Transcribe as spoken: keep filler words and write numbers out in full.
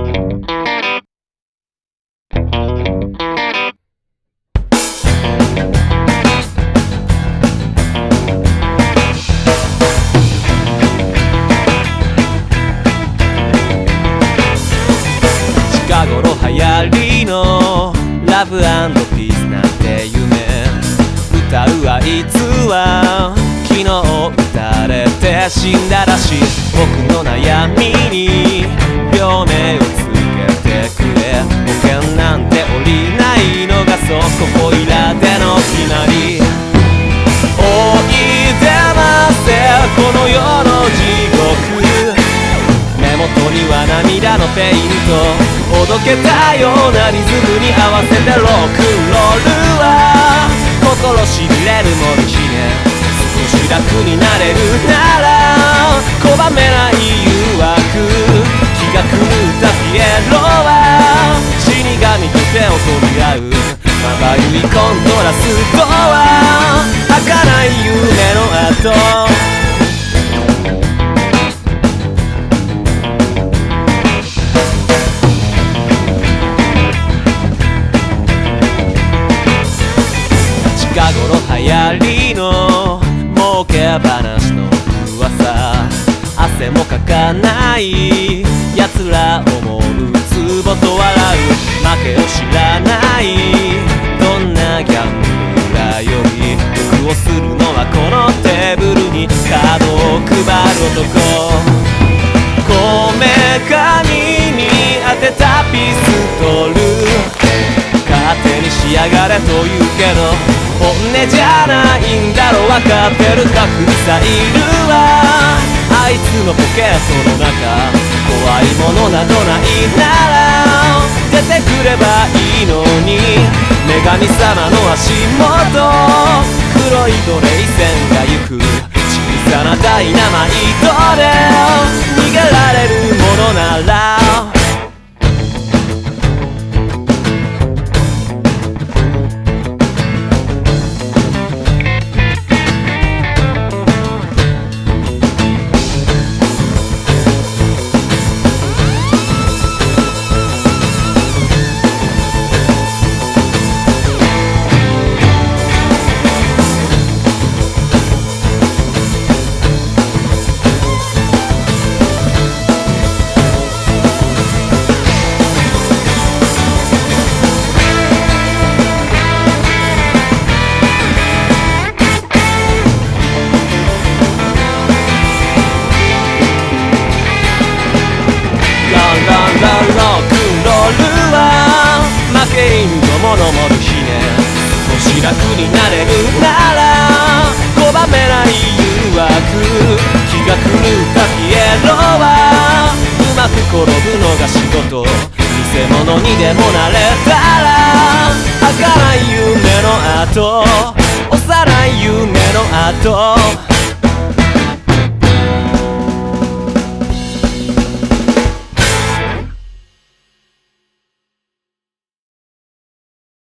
近頃流行りのラブ&ピースなんて夢、歌うあいつは昨日撃たれて死んだらしい。僕の悩みに病名をつけてくれ、保険なんて降りないのがそうここいらでの決まり。おいでませこの世の地獄、目元には涙のペイント、おどけたようなリズムに合わせてロックンロールは心しびれるモルヒネ、少し楽になれるなら拒めない誘惑、気が狂ったピエロは死神と手を取り合う、まばゆいコントラストは儚ない夢の後。近頃流行りの儲け話の噂、汗もかかない奴ら思うツボと笑う、負けを知らないどんなギャンブラーより得をするのはこのテーブルにカードを配る男、こめかみに当てたピストル、勝手に仕上がれと言うけど本音じゃないんだろ、分かってるかミサイルはあいつのポケットの中、怖いものなどないなら出てくればいいのに、女神様の足元黒いトレイ線が行く、小さなダイナマイトで逃げられるものならロックンロールは負け犬のものモルヒネ、少し楽になれるなら拒めない誘惑、気が狂ったピエロはうまく転ぶのが仕事、偽物にでもなれたら儚い夢の後、幼い夢の後